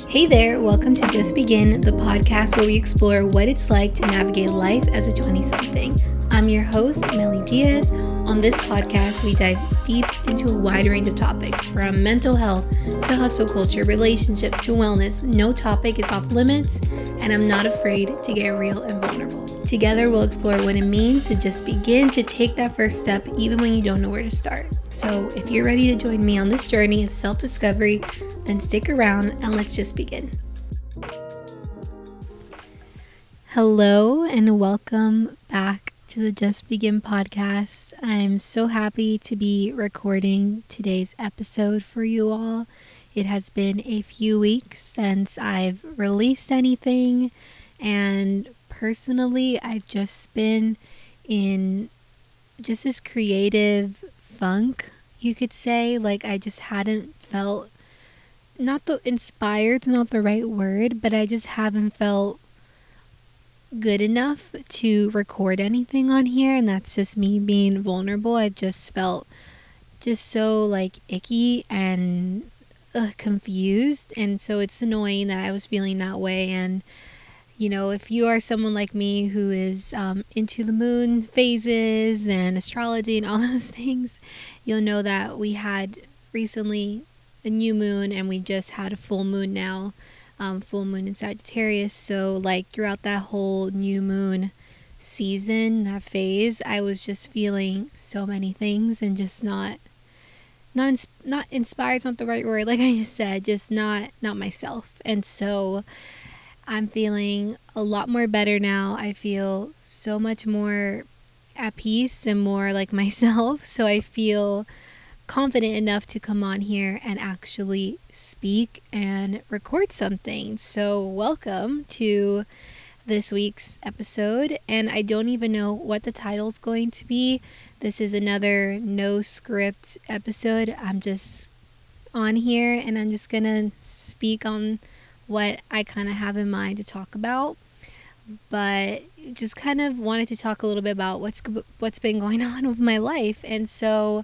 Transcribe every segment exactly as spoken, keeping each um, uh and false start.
Hey there, welcome to Just Begin, the podcast where we explore what it's like to navigate life as a twenty-something. I'm your host, Melly Diaz. On this podcast, we dive deep into a wide range of topics, from mental health to hustle culture, relationships to wellness. No topic is off limits, and I'm not afraid to get real and vulnerable. Together, we'll explore what it means to just begin, to take that first step, even when you don't know where to start. So if you're ready to join me on this journey of self-discovery, then stick around and let's just begin. Hello and welcome back to the Just Begin podcast. I'm so happy to be recording today's episode for you all. It has been a few weeks since I've released anything, and personally, I've just been in just this creative funk, you could say. Like, I just hadn't felt, not the inspired's not the right word, but I just haven't felt good enough to record anything on here, and that's just me being vulnerable. I've just felt just so like icky and uh, confused, and so it's annoying that I was feeling that way. And you know, if you are someone like me who is um, into the moon phases and astrology and all those things, you'll know that we had recently a new moon, and we just had a full moon now. Um, full moon in Sagittarius. So like throughout that whole new moon season, that phase, I was just feeling so many things and just not not ins- not inspired is not the right word, like I just said, just not not myself. And so I'm feeling a lot more better now. I feel so much more at peace and more like myself. So I feel confident enough to come on here and actually speak and record something. So welcome to this week's episode, and I don't even know what the title's going to be. This is another no script episode. I'm just on here and I'm just gonna speak on what I kind of have in mind to talk about, but just kind of wanted to talk a little bit about what's what's been going on with my life. And so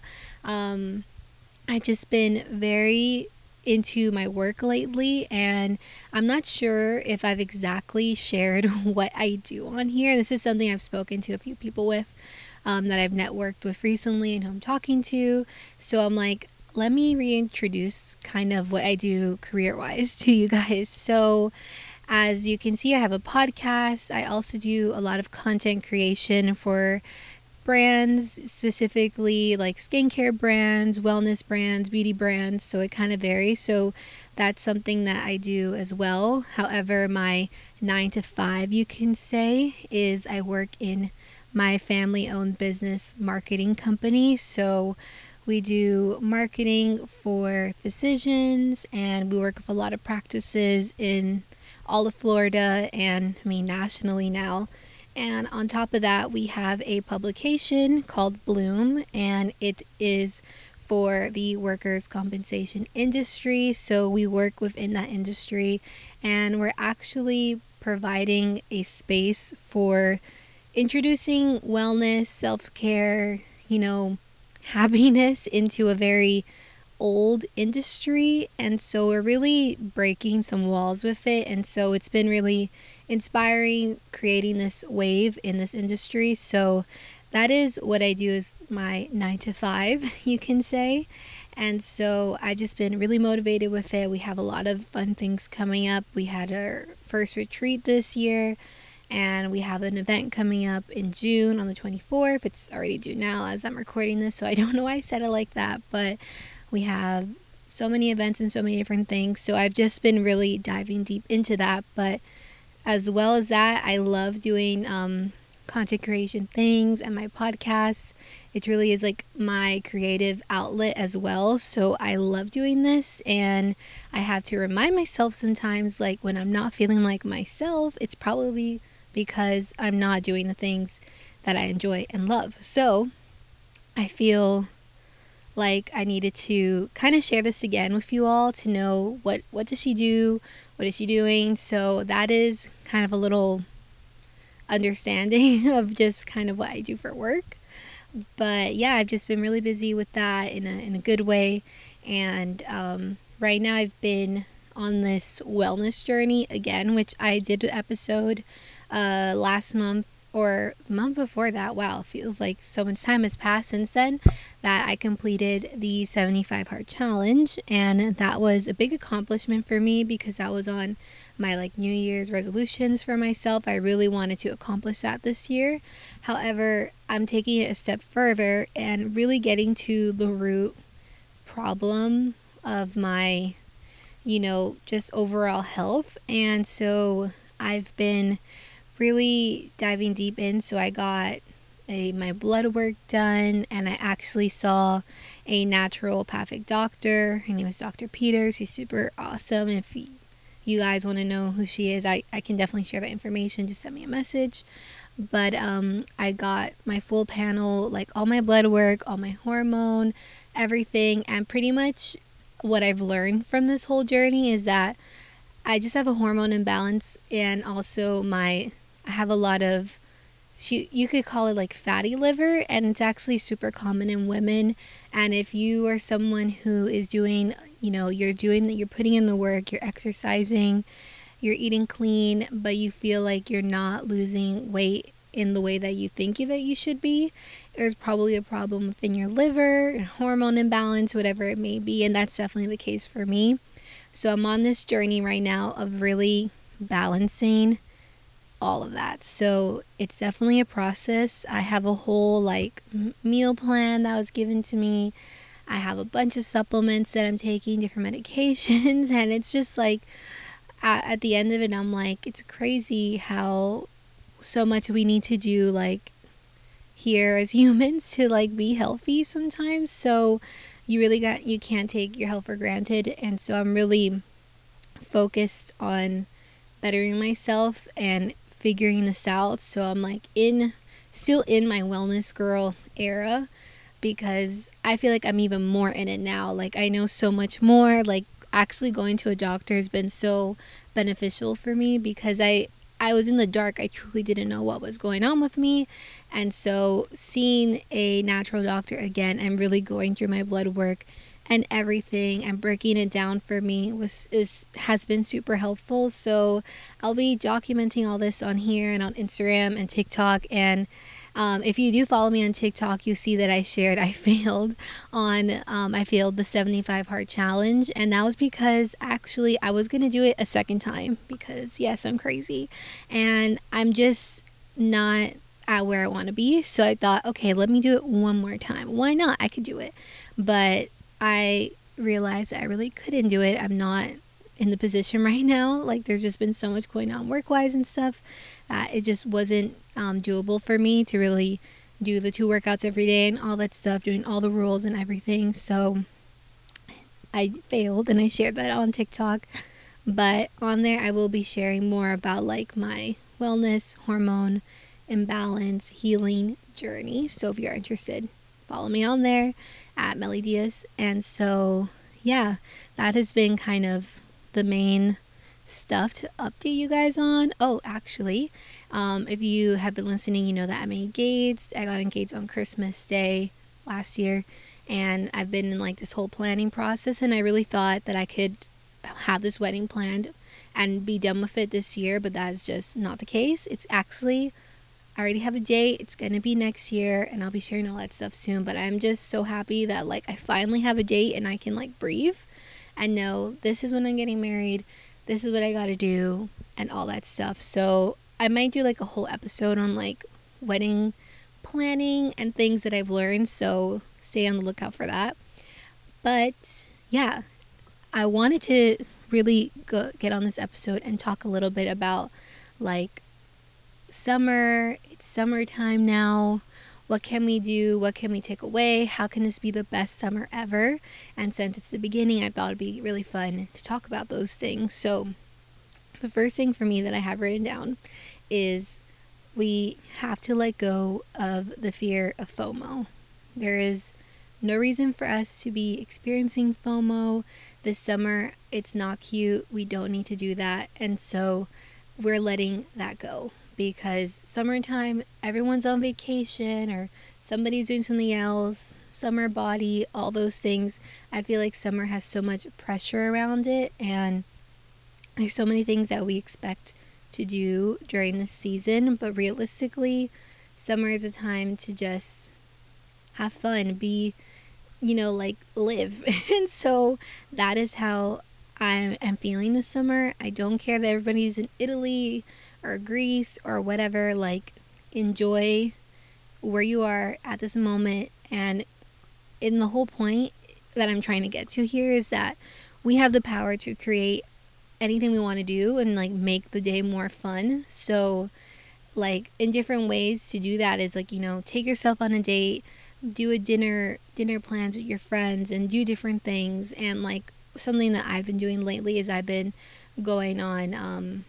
um, I've just been very into my work lately, and I'm not sure if I've exactly shared what I do on here. This is something I've spoken to a few people with um, that I've networked with recently and who I'm talking to. So I'm like, let me reintroduce kind of what I do career-wise to you guys. So as you can see, I have a podcast. I also do a lot of content creation for brands, specifically like skincare brands, wellness brands, beauty brands. So it kind of varies. So that's something that I do as well. However, my nine to five, you can say, is I work in my family-owned business marketing company. So we do marketing for physicians, and we work with a lot of practices in all of Florida and I mean nationally now. And on top of that, we have a publication called Bloom, and it is for the workers' compensation industry. So we work within that industry, and we're actually providing a space for introducing wellness, self-care, you know, happiness into a very old industry. And so we're really breaking some walls with it, and so it's been really inspiring creating this wave in this industry. So that is what I do as my nine to five, you can say. And so I've just been really motivated with it. We have a lot of fun things coming up. We had our first retreat this year, and we have an event coming up in June on the twenty-fourth. It's already June now as I'm recording this, so I don't know why I said it like that, but we have so many events and so many different things. So I've just been really diving deep into that. But as well as that, I love doing um, content creation things and my podcast. It really is like my creative outlet as well. So I love doing this, and I have to remind myself sometimes, like when I'm not feeling like myself, it's probably because I'm not doing the things that I enjoy and love. So I feel like I needed to kind of share this again with you all to know what what does she do, what is she doing. So that is kind of a little understanding of just kind of what I do for work. But yeah, I've just been really busy with that in a in a good way. And um, right now I've been on this wellness journey again, which I did an episode uh, last month or the month before that. Wow, feels like so much time has passed since then that I completed the seventy-five Heart Challenge, and that was a big accomplishment for me because that was on my like New Year's resolutions for myself. I really wanted to accomplish that this year. However, I'm taking it a step further and really getting to the root problem of my, you know, just overall health. And so I've been really diving deep in. So I got a, my blood work done, and I actually saw a naturopathic doctor. Her name is Doctor Peters. She's super awesome. If you guys want to know who she is, I, I can definitely share that information. Just send me a message. But um, I got my full panel, like all my blood work, all my hormone, everything. And pretty much what I've learned from this whole journey is that I just have a hormone imbalance, and also my I have a lot of, she, you could call it like fatty liver, and it's actually super common in women. And if you are someone who is doing, you know, you're doing that, you're putting in the work, you're exercising, you're eating clean, but you feel like you're not losing weight in the way that you think you, that you should be, there's probably a problem within your liver, hormone imbalance, whatever it may be. And that's definitely the case for me. So I'm on this journey right now of really balancing all of that. So it's definitely a process. I have a whole like meal plan that was given to me. I have a bunch of supplements that I'm taking, different medications, and it's just like at, at the end of it, I'm like, it's crazy how so much we need to do like here as humans to like be healthy sometimes. So you really got, you can't take your health for granted. And so I'm really focused on bettering myself and figuring this out. So I'm like in still in my wellness girl era, because I feel like I'm even more in it now. Like I know so much more. Like actually going to a doctor has been so beneficial for me, because I I was in the dark. I truly didn't know what was going on with me. And so seeing a natural doctor again and really going through my blood work and everything and breaking it down for me was is has been super helpful. So I'll be documenting all this on here and on Instagram and TikTok. And um, if you do follow me on TikTok, you see that I shared I failed on um, I failed the seventy-five Heart Challenge, and that was because actually I was gonna do it a second time, because yes, I'm crazy and I'm just not at where I want to be. So I thought, okay, let me do it one more time. Why not? I could do it. But I realized that I really couldn't do it. I'm not in the position right now. Like there's just been so much going on work-wise and stuff that it just wasn't um, doable for me to really do the two workouts every day and all that stuff, doing all the rules and everything. So I failed, and I shared that on TikTok. But on there I will be sharing more about like my wellness, hormone imbalance, healing journey. So if you're interested, follow me on there at Melly Diaz. And so yeah, that has been kind of the main stuff to update you guys on. Oh, actually, um, if you have been listening, you know that I'm engaged. I got engaged on Christmas Day last year, and I've been in like this whole planning process, and I really thought that I could have this wedding planned and be done with it this year, but that's just not the case. It's actually, I already have a date. It's going to be next year, and I'll be sharing all that stuff soon. But I'm just so happy that like I finally have a date and I can like breathe and know this is when I'm getting married. This is what I got to do and all that stuff. So I might do like a whole episode on like wedding planning and things that I've learned. So stay on the lookout for that. But yeah, I wanted to really go, get on this episode and talk a little bit about like summer. It's summertime now. What can we do? What can we take away? How can this be the best summer ever? And since it's the beginning, I thought it'd be really fun to talk about those things. So the first thing for me that I have written down is we have to let go of the fear of FOMO. There is no reason for us to be experiencing FOMO this summer. It's not cute. We don't need to do that. And so we're letting that go, because summertime, everyone's on vacation or somebody's doing something else, summer body, all those things. I feel like summer has so much pressure around it, and There's so many things that we expect to do during this season, but realistically, summer is a time to just have fun, be, you know, like live. And so that is how I am feeling this summer. I don't care that everybody's in Italy or Greece or whatever. Like, enjoy where you are at this moment. And in the whole point that I'm trying to get to here is that we have the power to create anything we want to do and like make the day more fun. So like in different ways to do that is like, you know, take yourself on a date, do a dinner dinner plans with your friends and do different things. And like something that I've been doing lately is I've been going on um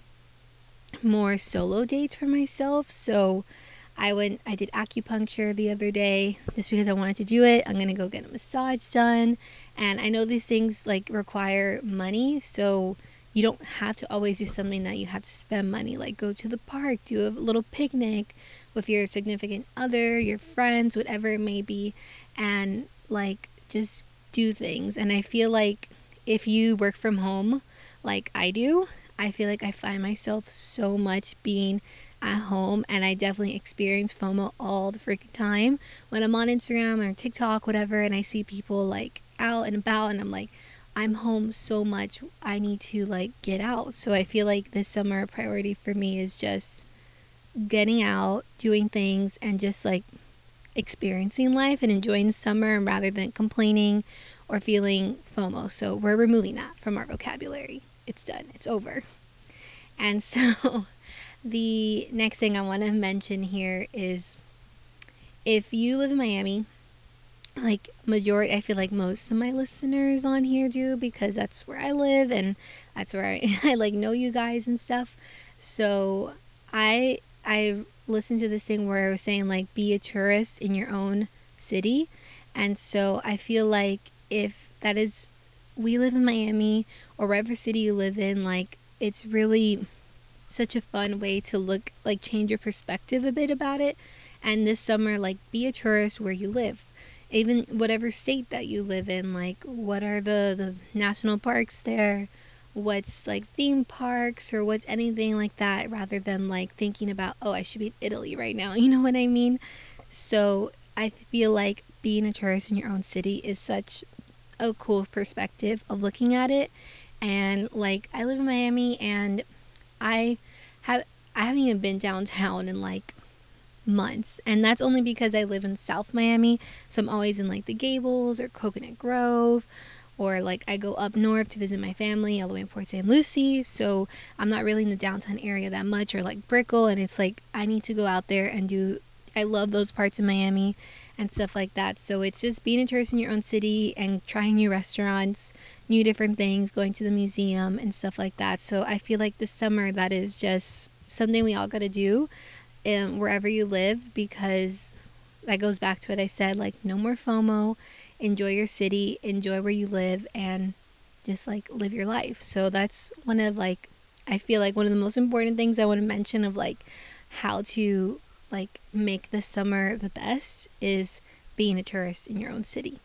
more solo dates for myself. So I went I did acupuncture the other day just because I wanted to do it. I'm gonna go get a massage done, and I know these things like require money, so you don't have to always do something that you have to spend money, like go to the park, do a little picnic with your significant other, your friends, whatever it may be, and like just do things. And I feel like if you work from home like I do, I feel like I find myself so much being at home, and I definitely experience FOMO all the freaking time when I'm on Instagram or TikTok, whatever, and I see people like out and about, and I'm like, I'm home so much, I need to like get out. So I feel like this summer priority for me is just getting out, doing things, and just like experiencing life and enjoying the summer rather than complaining or feeling FOMO. So we're removing that from our vocabulary. It's done. It's over. And so the next thing I want to mention here is if you live in Miami, like majority, I feel like most of my listeners on here do, because that's where I live and that's where I, I like know you guys and stuff. So I I listened to this thing where I was saying like be a tourist in your own city. And so I feel like if that is, we live in Miami or wherever city you live in, like it's really such a fun way to look, like change your perspective a bit about it. And this summer, like be a tourist where you live, even whatever state that you live in. Like what are the the national parks there, what's like theme parks or what's anything like that, rather than like thinking about, oh, I should be in Italy right now, you know what I mean? So I feel like being a tourist in your own city is such a cool perspective of looking at it. And like I live in Miami, and I have I haven't even been downtown in like months, and that's only because I live in South Miami, so I'm always in like the Gables or Coconut Grove, or like I go up north to visit my family all the way in Port Saint Lucie, so I'm not really in the downtown area that much, or like Brickell, and it's like I need to go out there and do, I love those parts of Miami and stuff like that. So it's just being a tourist in your own city and trying new restaurants, new different things, going to the museum and stuff like that. So I feel like this summer that is just something we all got to do, um, wherever you live, because that goes back to what I said, like no more FOMO, enjoy your city, enjoy where you live, and just like live your life. So that's one of like, I feel like one of the most important things I want to mention of like how to like make the summer the best is being a tourist in your own city.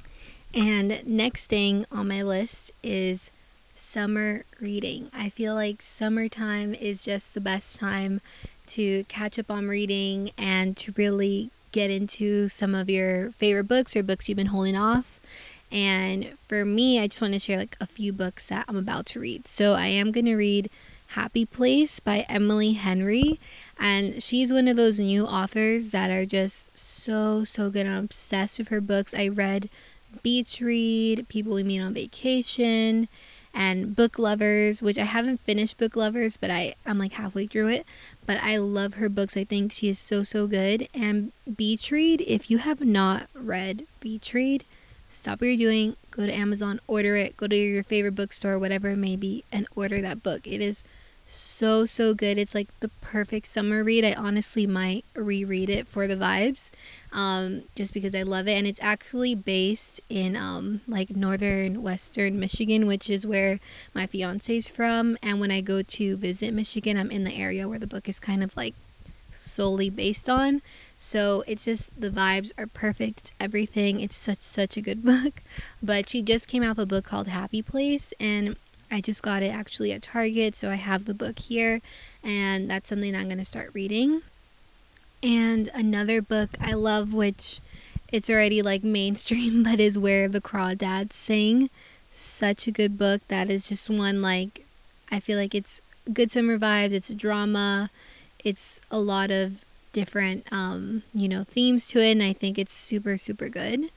And next thing on my list is summer reading. I feel like summertime is just the best time to catch up on reading and to really get into some of your favorite books or books you've been holding off. And for me, I just want to share like a few books that I'm about to read. So I am going to read Happy Place by Emily Henry, and she's one of those new authors that are just so so good. I'm obsessed with her books. I read Beach Read, People We Meet on Vacation, and Book Lovers, which I haven't finished Book Lovers, but I, I'm like halfway through it. But I love her books. I think she is so, so good. And Beach Read, if you have not read Beach Read, stop what you're doing, go to Amazon, order it, go to your favorite bookstore, whatever it may be, and order that book. It is so, so good. It's like the perfect summer read. I honestly might reread it for the vibes, um, just because I love it. And it's actually based in um, like northern western Michigan, which is where my fiance's from. And when I go to visit Michigan, I'm in the area where the book is kind of like solely based on. So it's just, the vibes are perfect. It's everything. It's such, such a good book. But she just came out with a book called Happy Place, and I just got it actually at Target, so I have the book here, and that's something that I'm going to start reading. And another book I love, which it's already like mainstream, but is Where the Crawdads Sing. Such a good book. That is just one, like, I feel like it's good summer vibes. It's a drama. It's a lot of different, um, you know, themes to it, and I think it's super, super good.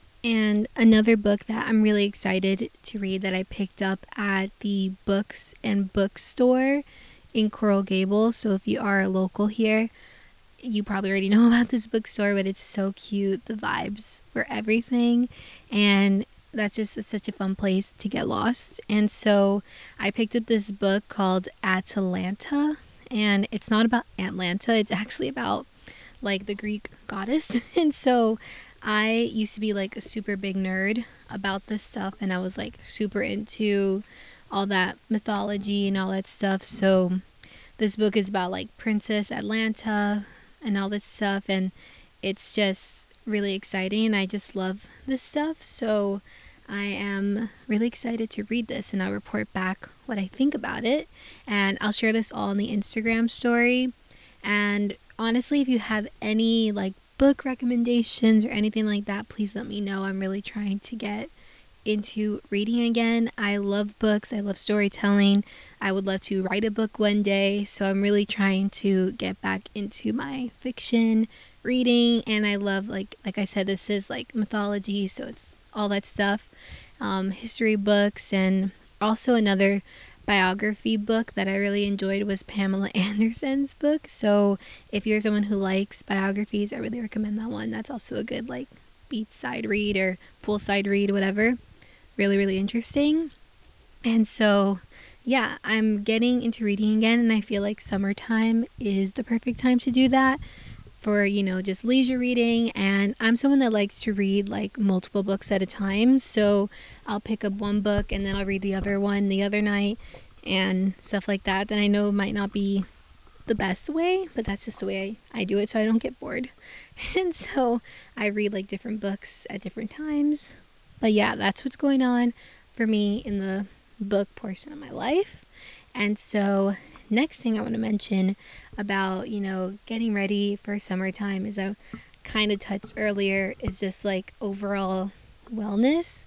And another book that I'm really excited to read that I picked up at the Books and Bookstore in Coral Gables. So if you are local here, you probably already know about this bookstore, but it's so cute. The vibes were everything, and that's just it's such a fun place to get lost. And so I picked up this book called Atalanta, and it's not about Atlanta. It's actually about like the Greek goddess. And so I used to be like a super big nerd about this stuff, and I was like super into all that mythology and all that stuff. So this book is about like Princess Atlanta and all that stuff, and it's just really exciting, and I just love this stuff. So I am really excited to read this, and I'll report back what I think about it, and I'll share this all in the Instagram story. And honestly, if you have any like book recommendations or anything like that, please let me know. I'm really trying to get into reading again. I love books. I love storytelling. I would love to write a book one day. So I'm really trying to get back into my fiction reading. And I love, like like I said, this is like mythology, so it's all that stuff. Um, history books, and also another biography book that I really enjoyed was Pamela Anderson's book. So if you're someone who likes biographies, I really recommend that one. That's also a good like beachside read or poolside read, whatever. Really, really interesting. And so, yeah, I'm getting into reading again, and I feel like summertime is the perfect time to do that for, you know, just leisure reading. And I'm someone that likes to read like multiple books at a time. So I'll pick up one book and then I'll read the other one the other night and stuff like that. That I know might not be the best way, but that's just the way I, I do it so I don't get bored. And so I read like different books at different times. But yeah, that's what's going on for me in the book portion of my life. And so next thing I want to mention about, you know, getting ready for summertime, is I kind of touched earlier, is just like overall wellness.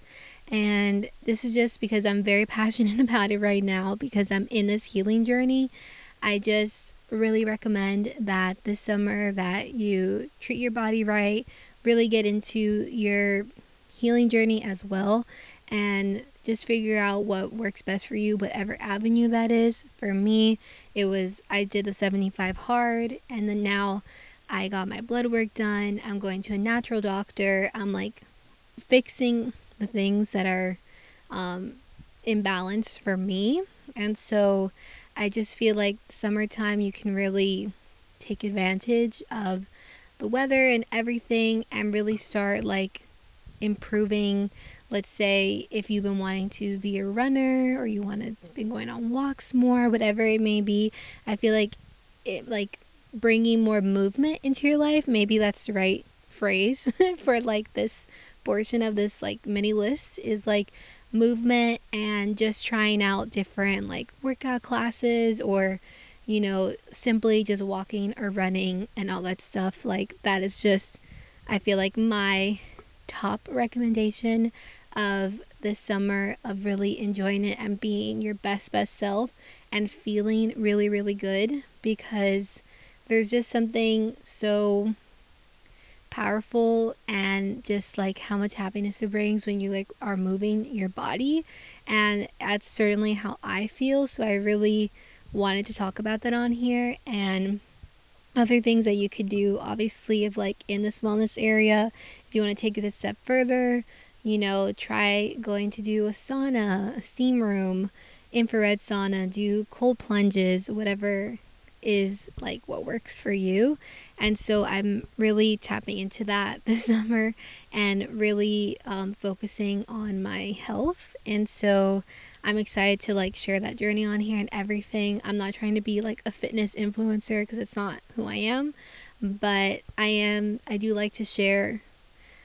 And this is just because I'm very passionate about it right now, because I'm in this healing journey. I just really recommend that this summer that you treat your body right, really get into your healing journey as well, and just figure out what works best for you, whatever avenue that is. For me, it was, I did the seventy-five hard, and then now I got my blood work done. I'm going to a natural doctor. I'm like fixing the things that are um, imbalanced for me. And so I just feel like summertime, you can really take advantage of the weather and everything, and really start like improving. Let's say if you've been wanting to be a runner, or you want to be going on walks more, whatever it may be, I feel like it like bringing more movement into your life, maybe that's the right phrase for like this portion of this like mini list, is like movement, and just trying out different like workout classes, or you know, simply just walking or running and all that stuff. Like that is just, I feel like, my top recommendation of this summer, of really enjoying it and being your best best self and feeling really really good, because there's just something so powerful, and just like how much happiness it brings when you like are moving your body. And that's certainly how I feel, so I really wanted to talk about that on here. And other things that you could do, obviously, if like in this wellness area, if you want to take it a step further, you know, try going to do a sauna, a steam room, infrared sauna, do cold plunges, whatever is like what works for you. And so I'm really tapping into that this summer, and really um, focusing on my health. And so I'm excited to like share that journey on here and everything. I'm not trying to be like a fitness influencer, because it's not who I am, but I am I do like to share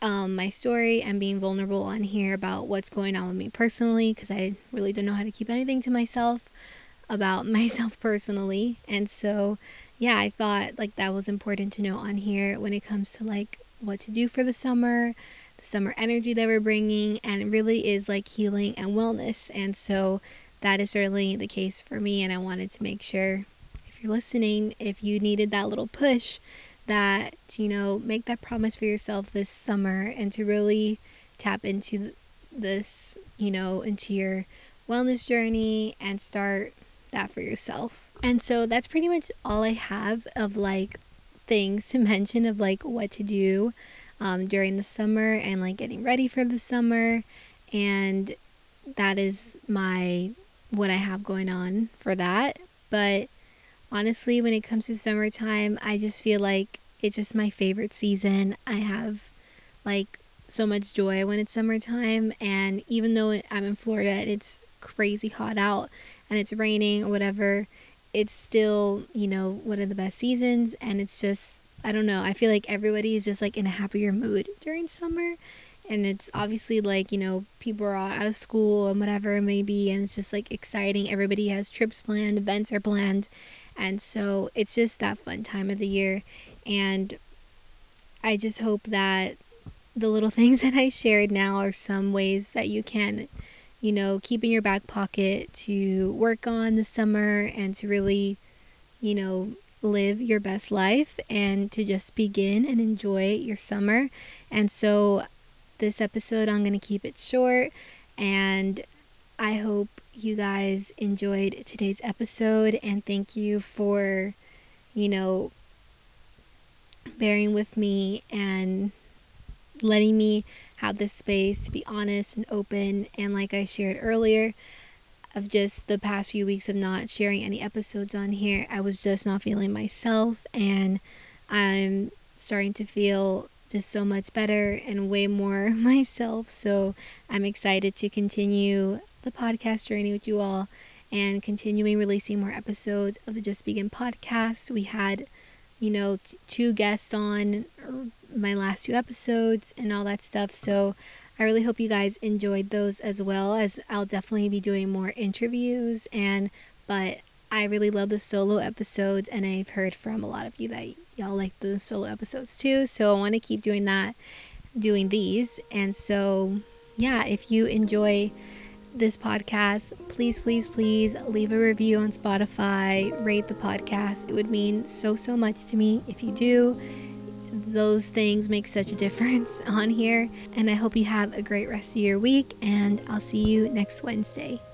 um, my story and being vulnerable on here about what's going on with me personally, because I really don't know how to keep anything to myself about myself personally. And so yeah, I thought like that was important to know on here when it comes to like what to do for the summer, the summer energy that we're bringing, and it really is like healing and wellness. And so that is certainly the case for me, and I wanted to make sure, if you're listening, if you needed that little push, that, you know, make that promise for yourself this summer and to really tap into this, you know, into your wellness journey and start that for yourself. And so that's pretty much all I have of like things to mention of like what to do um, during the summer and like getting ready for the summer. And that is my what I have going on for that. But honestly, when it comes to summertime, I just feel like it's just my favorite season. I have like so much joy when it's summertime, and even though I'm in Florida and it's crazy hot out and it's raining or whatever, it's still, you know, one of the best seasons. And it's just, I don't know, I feel like everybody is just like in a happier mood during summer. And it's obviously like, you know, people are all out of school and whatever it may be, and it's just like exciting. Everybody has trips planned, events are planned, and so it's just that fun time of the year. And I just hope that the little things that I shared now are some ways that you can, you know, keep in your back pocket to work on this summer and to really, you know, live your best life and to just begin and enjoy your summer. And so this episode, I'm going to keep it short, and I hope you guys enjoyed today's episode, and thank you for, you know, bearing with me and letting me have this space to be honest and open. And like I shared earlier, of just the past few weeks of not sharing any episodes on here, I was just not feeling myself, and I'm starting to feel just so much better and way more myself. So I'm excited to continue the podcast journey with you all and continuing releasing more episodes of the Just Begin podcast. We had, you know, t- two guests on my last two episodes and all that stuff. So I really hope you guys enjoyed those, as well as I'll definitely be doing more interviews. And but I really love the solo episodes, and I've heard from a lot of you that y'all like the solo episodes too. So I want to keep doing that, doing these. And so yeah, if you enjoy this podcast, please, please, please leave a review on Spotify, rate the podcast. It would mean so, so much to me if you do. Those things make such a difference on here. And I hope you have a great rest of your week, and I'll see you next Wednesday.